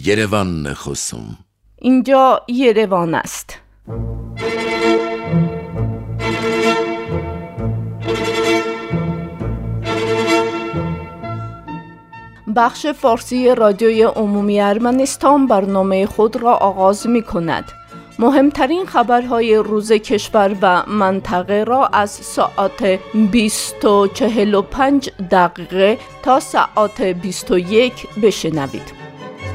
یروان خصوم. اینجا یروان است. بخش فارسی رادیوی عمومی ارمنستان برنامه خود را آغاز می کند. مهمترین خبرهای روز کشور و منطقه را از ساعت 20:45 تا ساعت 21 بشنوید.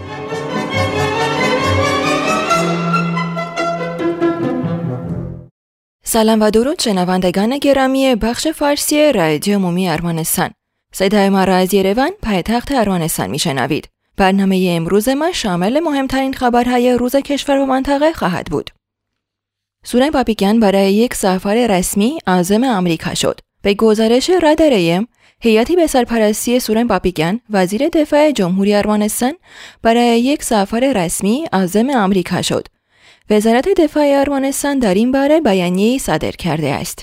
سلام و درود شنوندگان گرامی بخش فارسی رادیو عمومی ارمنستان. صدای ما را از یروان پایتخت ارمنستان میشنوید. برنامه امروز ما شامل مهمترین خبرهای روز کشور و منطقه خواهد بود. سورن پاپیکیان برای یک سفر رسمی عازم آمریکا شد. به گزارش راداریم، هیئتی به سرپرستی سورن پاپیکیان وزیر دفاع جمهوری ارمنستان برای یک سفر رسمی عازم آمریکا شد. وزارت دفاع ارمنستان در این باره بیانیه‌ای صادر کرده است.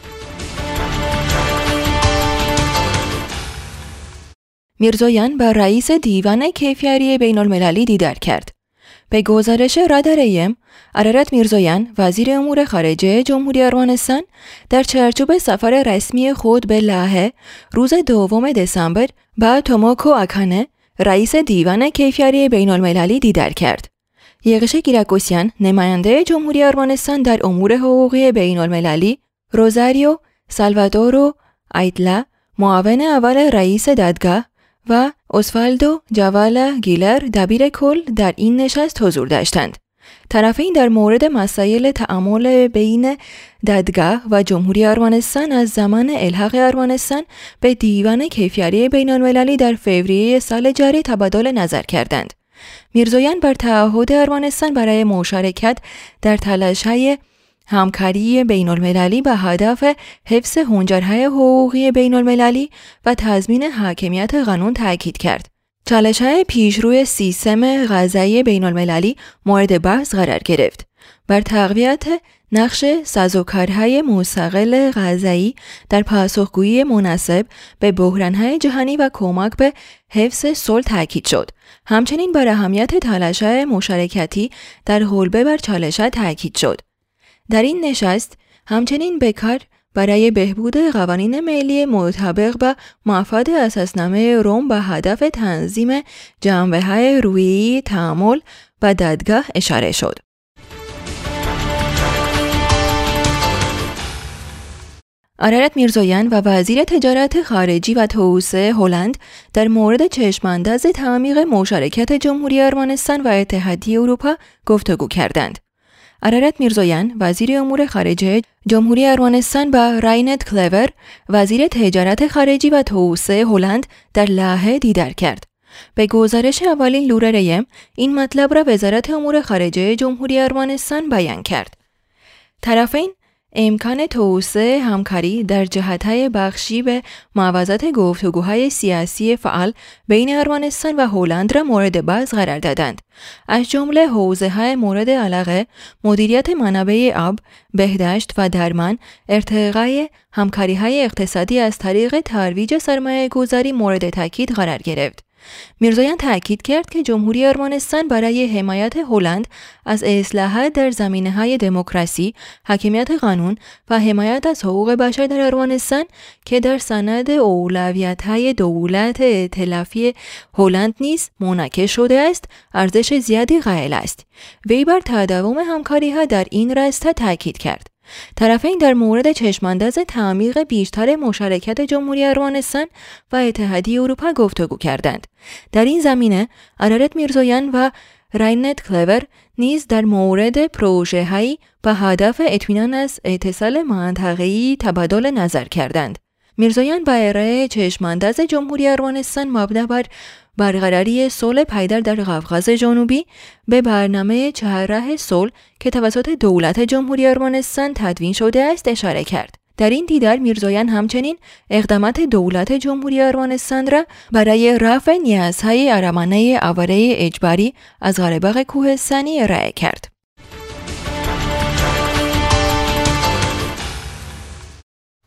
میرزویان با رئیس دیوان کیفیاری بین المللی دیدار کرد. به گزارش راداریم، ارارات میرزویان وزیر امور خارجه جمهوری ارمنستان در چارچوب سفر رسمی خود به لاهه روز 2 دسامبر با توموکو آکانه رئیس دیوان کیفیاری بین المللی دیدار کرد. یغشه گیراکوسیان نماینده جمهوری ارمنستان در امور حقوقی بین المللی، روزاریو سالوادورو ایتلا معاون اول رئیس دادگاه و اوسوالدو جاوالا گیلر دبیر کل در این نشست حضور داشتند. طرفین در مورد مسائل تعامل بین دادگاه و جمهوری ارمنستان از زمان الحاق ارمنستان به دیوان کیفیاری بین المللی در فوریه سال جاری تبادل نظر کردند. میرزویان بر تعهد ارمنستان برای مشارکت در تلاش‌های همکاری بین المللی به هدف حفظ حنجرهای حقوقی بین المللی و تضمین حاکمیت قانون تاکید کرد. چالش‌های پیشروی سیستم قضایی بین المللی مورد بحث قرار گرفت. بر تقویت نقش سازوکارهای مستقل قضایی در پاسخگویی مناسب به بحران‌های جهانی و کمک به حفظ صلح تاکید شد. همچنین بر اهمیت تلاش‌های مشارکتی در غلبه بر چالش‌ها تاکید شد. در این نشست همچنین به کار برای بهبود قوانین ملی مطابق با مفاد اساسنامه روم به هدف تنظیم جنبه‌های رویه‌ای تعامل و دادگاه اشاره شد. ارارات میرزویان و وزیر تجارت خارجی و توسعه هلند در مورد چشمانداز تعمیق مشارکت جمهوری ارمنستان و اتحادیه اروپا گفتگو کردند. ارارات میرزویان وزیر امور خارجه جمهوری ارمنستان با راینت کلور وزیر تجارت خارجی و توسعه هلند در لاهه دیدار کرد. به گزارش اولین لوراریم این مطلب را وزارت امور خارجه جمهوری ارمنستان بیان کرد. طرفین امکان توسعه همکاری در جهت‌های بخشی به موازات گفتگوهای سیاسی فعال بین ارمنستان و هلند را مورد بحث قرار دادند. از جمله حوزه‌های مورد علاقه، مدیریت منابع آب، بهداشت و درمان، ارتقای همکاری‌های اقتصادی از طریق ترویج سرمایه‌گذاری مورد تاکید قرار گرفت. میرزویان تاکید کرد که جمهوری ارمنستان برای حمایت هلند از اصلاحات در زمینه‌های دموکراسی، حاکمیت قانون و حمایت از حقوق بشر در ارمنستان که در سند اولویت‌های دولت ائتلافی هلند نیز منعکس شده است، ارزش زیادی قائل است. وی بر تداوم همکاری‌ها در این راستا تاکید کرد. طرفین در مورد چشمانداز تعمیق بیشتر مشارکت جمهوری ارمنستان و اتحادیه اروپا گفتگو کردند. در این زمینه ارارات میرزویان و راینت کلور نیز در مورد پروژه‌هایی به هدف اطمینان از اتصال منطقه‌ای تبادل نظر کردند. میرزویان با ارائه چشمانداز جمهوری ارمنستان مبنی بر برقراری صلح پایدار در قفقاز جنوبی به برنامه 4 راه صلح که توسط دولت جمهوری ارمنستان تدوین شده است اشاره کرد. در این دیدار میرزویان همچنین اقدامات دولت جمهوری ارمنستان را برای رفع نیازهای ارامنه آواره اجباری از قره‌باغ کوهستانی ارائه کرد.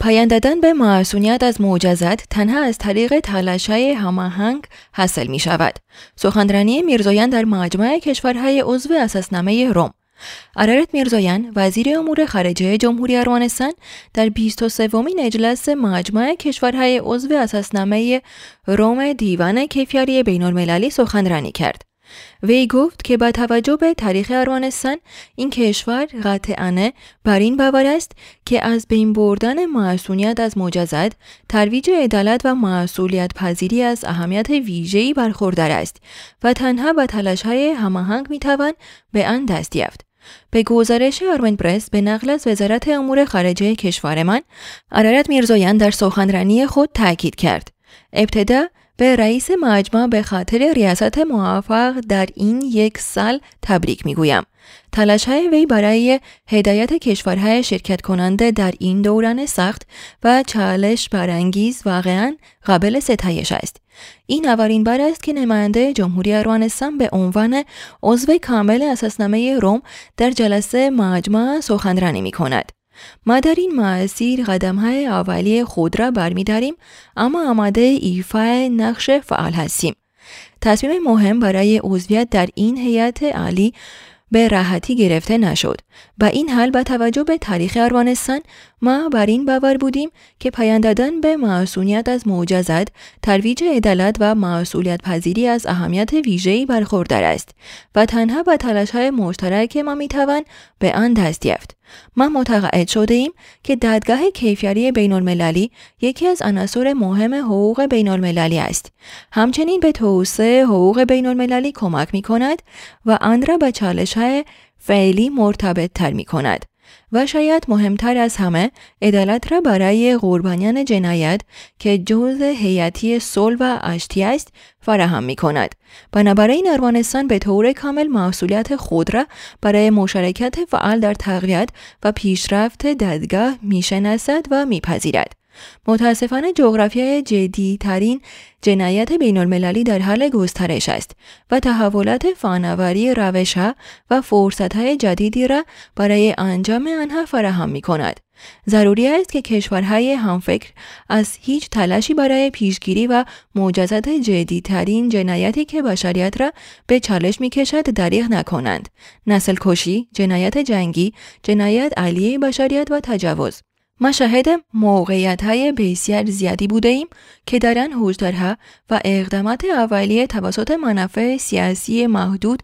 پایان دادن به معصومیت از معجزات تنها از طریق تلاش‌های هماهنگ حاصل می شود. سخنرانی میرزویان در مجمع کشورهای عضو اساسنامه روم. ارارت میرزویان وزیر امور خارجه جمهوری ارمنستان در 23مین اجلاس مجمع کشورهای عضو اساسنامه روم دیوان کیفیاری بین‌المللی سخنرانی کرد. وی گفت که با توجه به تاریخ ارمنستان این کشور قاطعانه بر این باور است که از بین بردن معصومیت از معجزات، ترویج عدالت و مسئولیت پذیری از اهمیت ویژه‌ای برخوردار است و تنها با تلاش‌های هماهنگ می‌توان به آن دست یافت. به گزارش آرمن پرس به نقل از وزارت امور خارجه کشورمان، ارارت میرزویان در سخنرانی خود تاکید کرد: ابتدا به رئیس مجمع به خاطر ریاست موفق در این 1 سال تبریک میگویم. تلاش‌های وی برای هدایت کشورهای شرکت کننده در این دوران سخت و چالش برانگیز واقعاً قابل ستایش است. این اولین بار است که نماینده جمهوری ارمنستان به عنوان عضو کامل اساسنامه روم در جلسه مجمع سخنرانی می‌کند. ما در این مسیر قدم‌های اولیه خود را برمی‌داریم، اما آماده ایفای نقش فعال هستیم. تصمیم مهم برای عضویت در این هیئت عالی به راحتی گرفته نشد. با این حال با توجه به تاریخ ارمنستان ما بر این باور بودیم که پایان دادن به معصومیت از معجزات، ترویج عدالت و مسئولیت پذیری از اهمیت ویژه‌ای برخوردار است و تنها با تلاش‌های مشترک ما می‌توان به آن دست یافت. ما متقاعد شده ایم که دادگاه کیفیاری بین‌المللی یکی از عناصر مهم حقوق بین‌المللی است. همچنین به توسعه حقوق بین‌المللی کمک می‌کند و آن را با چالش‌های فعلی مرتبط تر می‌کند و شاید مهمتر از همه عدالت را برای قربانیان جنایت که جزء هیئتی صلح و آشتی است فراهم می‌کند. بنابراین ارمنستان به طور کامل مسئولیت خود را برای مشارکت فعال در تقویت و پیشرفت دادگاه می‌شناسد و می‌پذیرد. متاسفانه جغرافیای جدی ترین جنایت بین المللی در حال گسترش است و تحولات فناوری روش‌ها و فرصت‌های جدیدی را برای انجام آنها فراهم می‌کند. ضروری است که کشورهای همفکر از هیچ تلاشی برای پیشگیری و مجازات جدی‌ترین جنایتی که بشریت را به چالش می‌کشد دریغ نکنند: نسل کشی، جنایت جنگی، جنایت علیه بشریت و تجاوز. ما شاهد موقعیت‌های بسیار زیادی بوده ایم که در آن هشدارها و اقدامات اولیه توسط منافع سیاسی محدود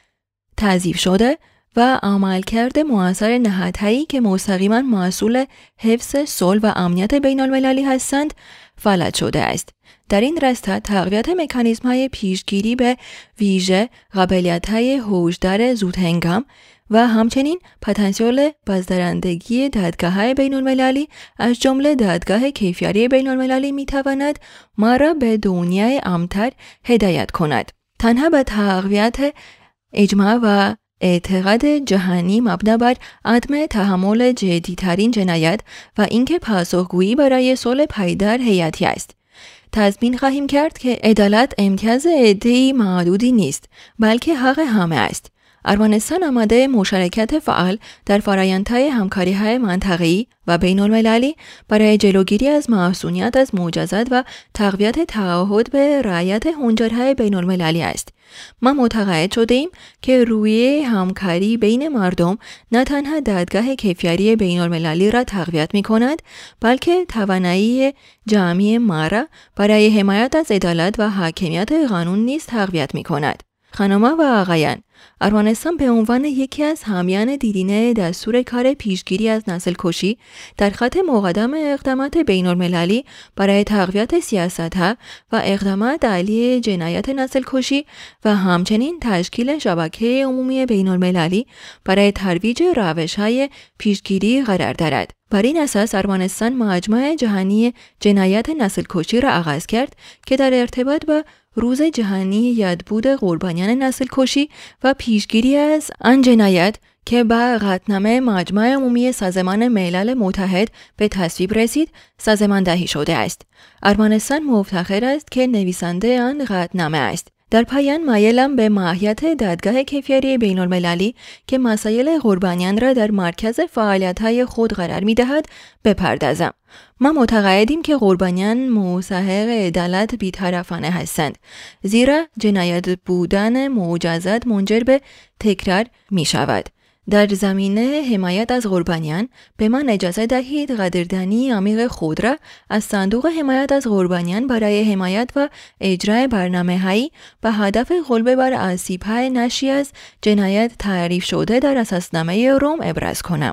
تضعیف شده و عملکرد مؤثر نهادهایی که مستقیما مسئول حفظ صلح و امنیت بین‌المللی هستند فلج شده است. در این راستا تقویت مکانیزم‌های پیشگیری به ویژه قابلیت‌های هشدار زودهنگام و همچنین پتانسیل بازدارندگی دادگاه‌های بین‌المللی از جمله دادگاه کیفیاری بین‌المللی می‌تواند ما را به دنیای امن‌تر هدایت کند. تنها به تقویت اجماع و اعتقاد جهانی مبنا بر عدم تحمل جدی‌ترین جنایت و اینکه پاسخگویی برای صلح پایدار حیاتی است، تضمین خواهیم کرد که عدالت امتیاز عده‌ای محدودی نیست، بلکه حق همه است. ارمنستان آماده مشارکت فعال در فرآیندهای همکاری‌های منطقه‌ای و بین‌المللی برای جلوگیری از معصومیت از معجزات و تقویت تعهد به رعایت هنجارهای بین‌المللی است. ما معتقد شده‌ایم که رویه همکاری بین مردم نه تنها دادگاه کیفیاری بین‌المللی را تقویت می‌کند، بلکه توانایی جمعی ما را برای حمایت از عدالت و حاکمیت قانون نیز تقویت می‌کند. خانم‌ها و آقایان، ارمنستان به عنوان یکی از حامیان دیرینه دستور کار پیشگیری از نسل کشی در خط مقدم اقدامات بین‌المللی برای تقویت سیاست‌ها و اقدامات علیه جنایت نسل کشی و همچنین تشکیل شبکه عمومی بین‌المللی برای ترویج روش‌های پیشگیری قرار دارد. بر این اساس ارمنستان مجمع جهانی جنایت نسل کشی را آغاز کرد که در ارتباط با روز جهانی یادبود قربانیان نسل کشی و پیشگیری از آن جنایت که با قطعنامه مجمع عمومی سازمان ملل متحد به تصویب رسید سازماندهی شده است. ارمنستان مفتخر است که نویسنده آن قطعنامه است. در پایان مایلم به ماهیت دادگاه کیفیاری بین المللی که مسائل قربانیان را در مرکز فعالیت‌های خود قرار می‌دهد بپردازم. ما معتقدیم که قربانیان مستحق عدالت بی‌طرفانه هستند، زیرا جنایت بودن مجازات منجر به تکرار می‌شود. در زمینه حمایت از قربانیان به من اجازه دهید قدردانی عمیق خود را از صندوق حمایت از قربانیان برای حمایت و اجرای برنامه‌هایی به هدف غلبه بر آسیب‌های ناشی از جنایت تعریف شده در اساسنامه روم ابراز کنم.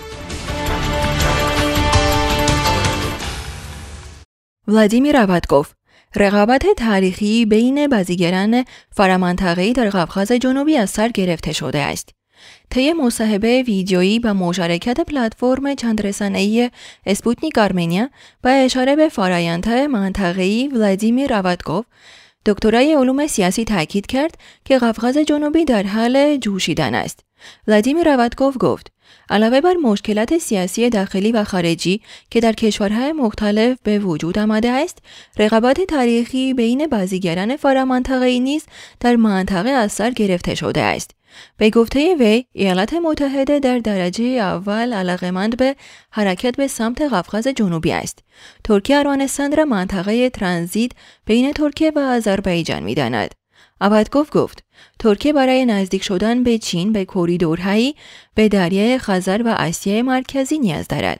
ولادیمیر راواتکوف: رقابت تاریخی بین بازیگران فرامنطقه‌ای در قفقاز جنوبی از سر گرفته شده است. طی مصاحبه ویدیویی با مشارکت پلتفرم چند رسانه‌ای اسپوتنیک آرمنیا با اشاره به فرآیندهای منطقه‌ای، ولادیمیر راواتکوف، دکترای علوم سیاسی تاکید کرد که قفقاز جنوبی در حال جوشیدن است. ولادیمیر راواتکوف گفت: علاوه بر مشکلات سیاسی داخلی و خارجی که در کشورهای مختلف به وجود آمده است، رقابت تاریخی بین بازیگران فرامنطقه‌ای نیز در منطقه از سر گرفته شده است. به گفته وی، ایالات متحده در درجه اول علاقه‌مند به حرکت به سمت قفقاز جنوبی است. ترکیه ارمنستان را منطقه ترانزیت بین ترکیه و آذربایجان می‌داند. راواتکوف گفت: ترکیه برای نزدیک شدن به چین به کوریدورهایی به دریای خزر و آسیای مرکزی نیاز دارد.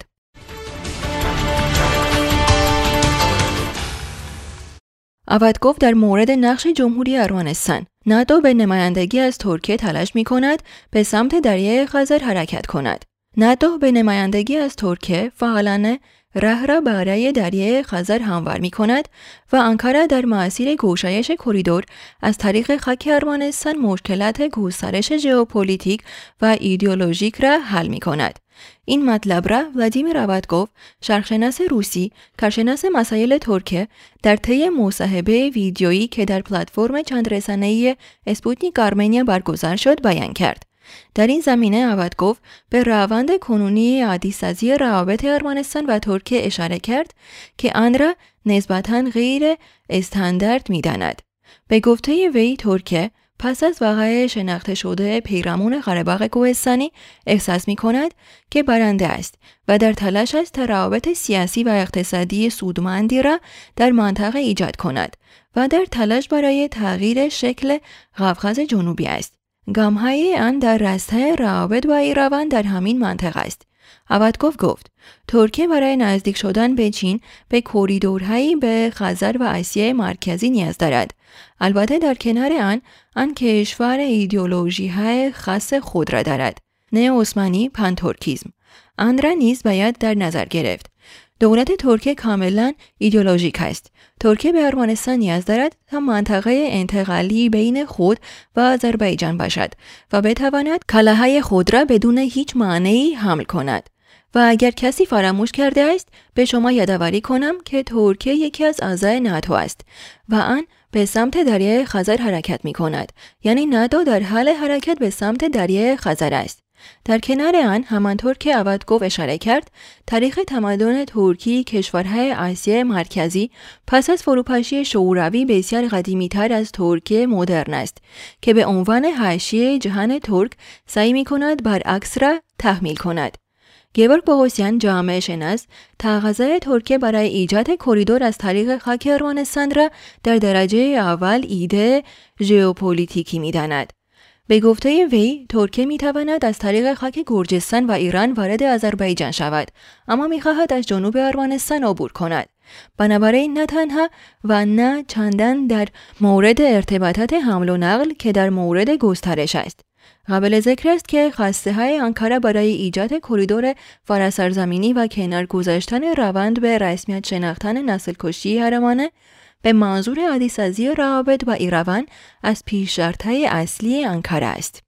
راواتکوف در مورد نقش جمهوری ارمنستان: ناتو به نمایندگی از ترکیه تلاش می کند به سمت دریای خزر حرکت کند. ناتو به نمایندگی از ترکیه فعالانه راه را برای دریای خزر هموار می کند و آنکارا در مسیر گشایش کوریدور از طریق خاک ارمنستان مشکلات گسترش ژئوپلیتیک و ایدئولوژیک را حل می کند. این مطلب را ولادیمیر راواتکوف، شرقشناس روسی، کارشناس مسائل ترکیه، در طی مصاحبه ویدیویی که در پلتفرم چند رسانه‌ای اسپوتنیک آرمنیا برگزار شد بیان کرد. در این زمینه راواتکوف به روند کنونی عادی‌سازی روابط ارمنستان و ترکیه اشاره کرد که آن را نسبتاً غیر استاندارد می‌داند. به گفته وی، ترکیه پس از واقعه شناخته شده پیرامون قره‌باغ کوهستانی احساس می‌کند که برنده است و در تلاش است تا روابط سیاسی و اقتصادی سودمندی را در منطقه ایجاد کند و در تلاش برای تغییر شکل قفقاز جنوبی است. گام‌های آن در راسته روابط با ایران در همین منطقه است. راواتکوف گفت: ترکیه برای نزدیک شدن به چین به کوریدورهایی به خزر و آسیای مرکزی نیاز دارد. البته در کنار آن کشور ایدئولوژی‌های خاص خود را دارد. نه عثمانی پانترکیسم. آن را نیز باید در نظر گرفت. دولت ترکیه کاملا ایدئولوژیک است. ترکیه به ارمنستان نیاز دارد تا منطقه انتقالی بین خود و آذربایجان باشد و بتواند کالاهای خود را بدون هیچ مانعی حمل کند. و اگر کسی فراموش کرده است، به شما یادآوری کنم که ترکیه یکی از اعضای ناتو است و آن به سمت دریای خزر حرکت می کند. یعنی ناتو در حال حرکت به سمت دریای خزر است. در کنار آن، همانطور که راواتکوف اشاره کرد، تاریخ تمدن ترکی کشورهای آسیای مرکزی پس از فروپاشی شوروی بسیار قدیمی‌تر از ترکیه مدرن است که به عنوان حاشیه جهان ترک سعی می‌کند برعکس را تحمیل کند. گیورگ بوغوسیان، جامعه شناس، تقاضای ترکیه برای ایجاد کوریدور از طریق خاک ارمنستان را در درجه اول ایده ژئوپلیتیکی می‌داند. به گفته وی، ترکیه می‌تواند از طریق خاک گرجستان و ایران وارد آذربایجان شود، اما می‌خواهد از جنوب ارمنستان عبور کند. بنابراین نه تنها و نه چندان در مورد ارتباطات حمل و نقل که در مورد گسترش است. قابل ذکر است که خواسته‌های آنکارا برای ایجاد کوریدور فراسرزمینی و کنار گذاشتن روند به رسمیت شناختن نسل‌کشی هرمانه به منظور عادی‌سازی روابط با ایران از پیش‌شرط‌های اصلی آنکارا است.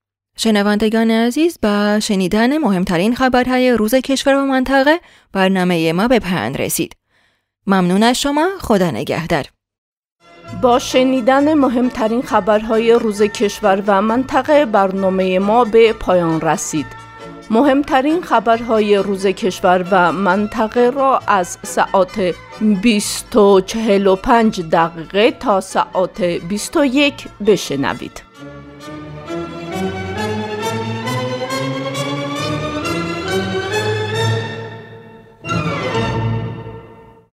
شنوندگان عزیز، با شنیدن مهمترین خبرهای روز کشور و منطقه برنامه ما به پایان رسید. ممنون از شما. خدا نگهدار. با شنیدن مهمترین خبرهای روز کشور و منطقه برنامه ما به پایان رسید. مهمترین خبرهای روز کشور و منطقه را از ساعت 20:45 تا ساعت 21 بشنوید.